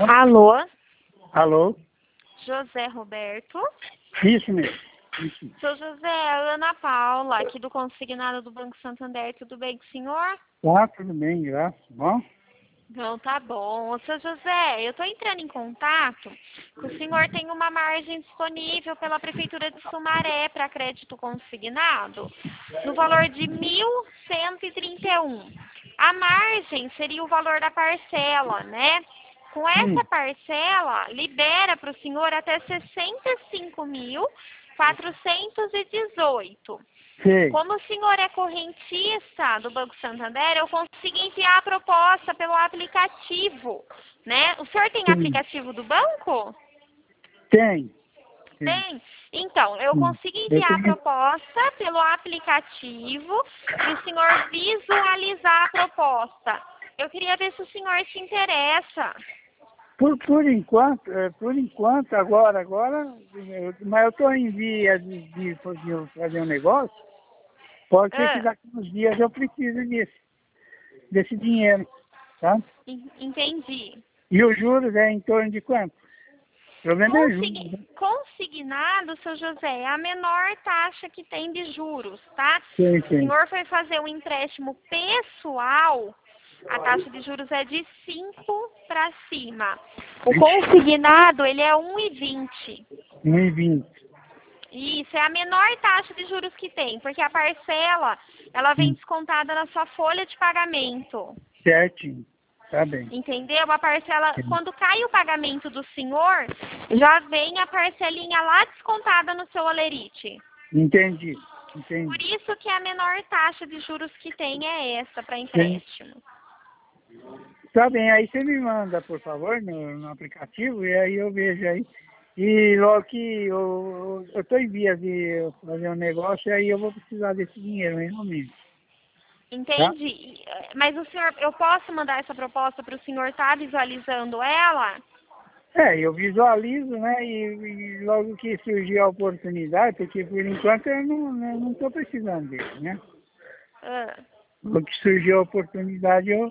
Alô, Alô? José Roberto. Isso mesmo. Isso. Sou José, Ana Paula, aqui do Consignado do Banco Santander. Tudo bem com o senhor? Tá, tudo bem, graças. Bom? Não, tá bom. Ô, seu José, eu estou entrando em contato que o senhor tem uma margem disponível pela Prefeitura de Sumaré para crédito consignado no valor de 1.131. A margem seria o valor da parcela, né? Com essa parcela, libera para o senhor até 65.418. Sei. Como o senhor é correntista do Banco Santander, eu consigo enviar a proposta pelo aplicativo, né? O senhor tem Sim. aplicativo do banco? Tem. Tem? Então, eu Sim. consigo Eu enviar a tenho. proposta pelo aplicativo para o senhor visualizar a proposta. Eu queria ver se o senhor se interessa. Por enquanto, agora, mas eu estou em via de fazer um negócio, pode ser que Ah, daqui uns dias eu precise desse dinheiro, tá? entendi. E os juros é em torno de quanto? O problema é juros, né? Consignado, seu José, é a menor taxa que tem de juros, tá? Sim, Se o sim. senhor for fazer um empréstimo pessoal, a taxa de juros é de 5 para cima. O consignado, ele é 1,20. 1,20. Isso, é a menor taxa de juros que tem, porque a parcela, ela vem descontada na sua folha de pagamento. Certinho. Tá bem. Entendeu? A parcela, Sim. quando cai o pagamento do senhor, já vem a parcelinha lá descontada no seu olerite. Entendi. Por Entendi. isso que a menor taxa de juros que tem é essa para Sim. empréstimo. Tá bem, aí você me manda, por favor, no aplicativo, e aí eu vejo aí. E logo que eu estou em vias de fazer um negócio, aí eu vou precisar desse dinheiro, realmente. Tá? Entendi. Mas o senhor, eu posso mandar essa proposta para o senhor estar visualizando ela? Eu visualizo, né? E logo que surgir a oportunidade, porque por enquanto eu não estou precisando dele, né? Ah. Logo que surgir a oportunidade, eu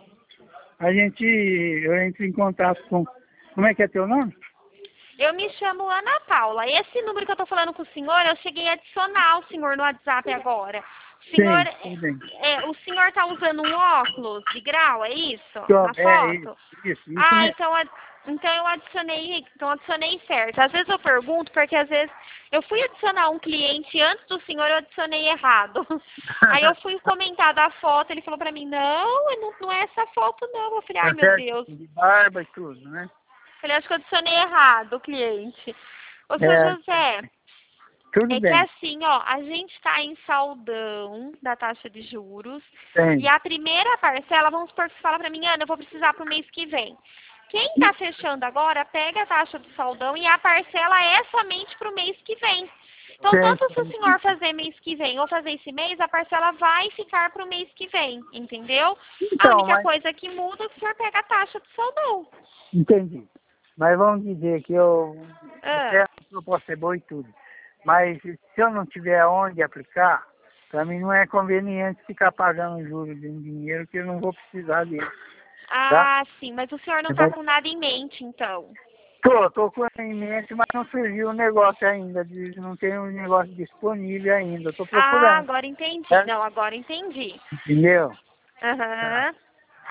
entro em contato com. Como é que é teu nome? Eu me chamo Ana Paula. Esse número que eu estou falando com o senhor, eu cheguei a adicionar o senhor no WhatsApp agora. O senhor, Sim, tudo bem. o senhor está usando um óculos de grau, é isso? Na Isso, foto? isso Ah, mesmo. então eu adicionei certo. Às vezes eu pergunto, porque às vezes eu fui adicionar um cliente antes do senhor, eu adicionei errado. Aí eu fui comentar da foto, ele falou pra mim, não é essa foto não. Eu falei, ai Tá meu certo, Deus. de barba e tudo, né? Falei, acho que eu adicionei errado o cliente. Ô, seu É, José, tudo é que bem. assim, ó, a gente está em saldão da taxa de juros e Tem. a primeira parcela, vamos supor que você fala pra mim, Ana, eu vou precisar pro mês que vem. Quem tá fechando agora, pega a taxa do saldão e a parcela é somente pro mês que vem. Então, tanto se o senhor fazer mês que vem ou fazer esse mês, a parcela vai ficar pro mês que vem, entendeu? A Então, única mas coisa que muda é que o senhor pega a taxa do saldão. entendi. Mas vamos dizer que eu Ah. até a proposta é boa e tudo. Mas se eu não tiver onde aplicar, para mim não é conveniente ficar pagando juros de um dinheiro que eu não vou precisar dele. Tá? Ah, sim, mas o senhor não está com nada em mente, então. Tô com em mente, mas não surgiu o negócio ainda. Não tem um negócio disponível ainda. Estou Ah, procurando. agora entendi. Tá? Não, agora entendi. Entendeu? Tá. Aham.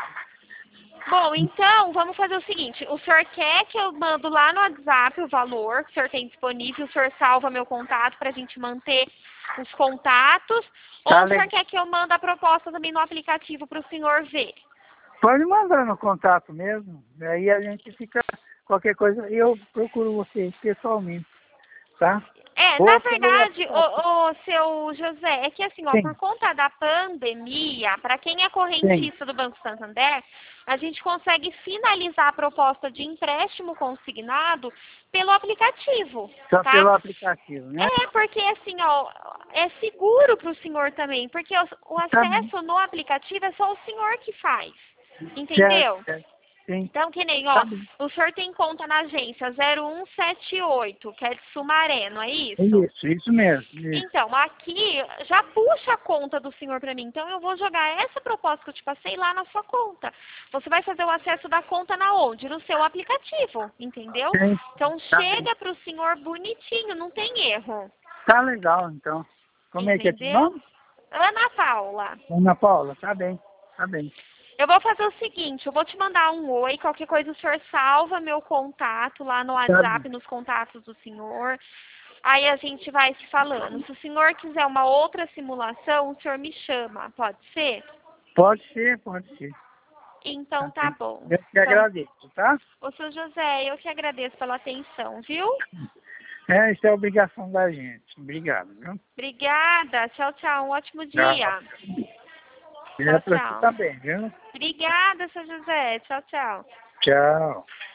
Bom, então, vamos fazer o seguinte. O senhor quer que eu mando lá no WhatsApp o valor que o senhor tem disponível, o senhor salva meu contato para a gente manter os contatos, ou Tá o senhor legal. quer que eu mande a proposta também no aplicativo para o senhor ver? Pode mandar no contato mesmo. Aí a gente fica, qualquer coisa, eu procuro você pessoalmente, tá? Na Ou pelo verdade, WhatsApp. o seu José, é que assim, ó, por Sim, conta da pandemia, para quem é sim. correntista do Banco Santander, a gente consegue finalizar a proposta de empréstimo consignado pelo aplicativo, Só tá? pelo aplicativo, né? Porque assim, ó, é seguro para o senhor também, porque o Tá bem. acesso no aplicativo é só o senhor que faz, Certo, entendeu? certo. sim. Então, que nem, Tá ó, bem. o senhor tem conta na agência 0178, que é de Sumaré, não é isso? Isso mesmo. Isso. Então, aqui já puxa a conta do senhor para mim. Então, eu vou jogar essa proposta que eu te passei lá na sua conta. Você vai fazer o acesso da conta na onde? No seu aplicativo, entendeu? Sim. Então, Tá bem. chega para o senhor bonitinho, não tem erro. Tá legal, então. Como é que é teu Entendeu? nome? Ana Paula. Ana Paula, tá bem. Tá bem. Eu vou fazer o seguinte, eu vou te mandar um oi, qualquer coisa o senhor salva meu contato lá no Tá bem. WhatsApp, nos contatos do senhor. Aí a gente vai se falando. Se o senhor quiser uma outra simulação, o senhor me chama, pode ser? Pode ser, pode ser. Então Tá tá bem. bom. Eu te Então, agradeço, tá? ô seu José, eu que agradeço pela atenção, viu? Isso é obrigação da gente. Obrigado, viu? Obrigada. Tchau, tchau. Um ótimo Tchau. dia. É Tchau, pra você tchau. também, viu? Obrigada, seu José. Tchau, tchau. Tchau.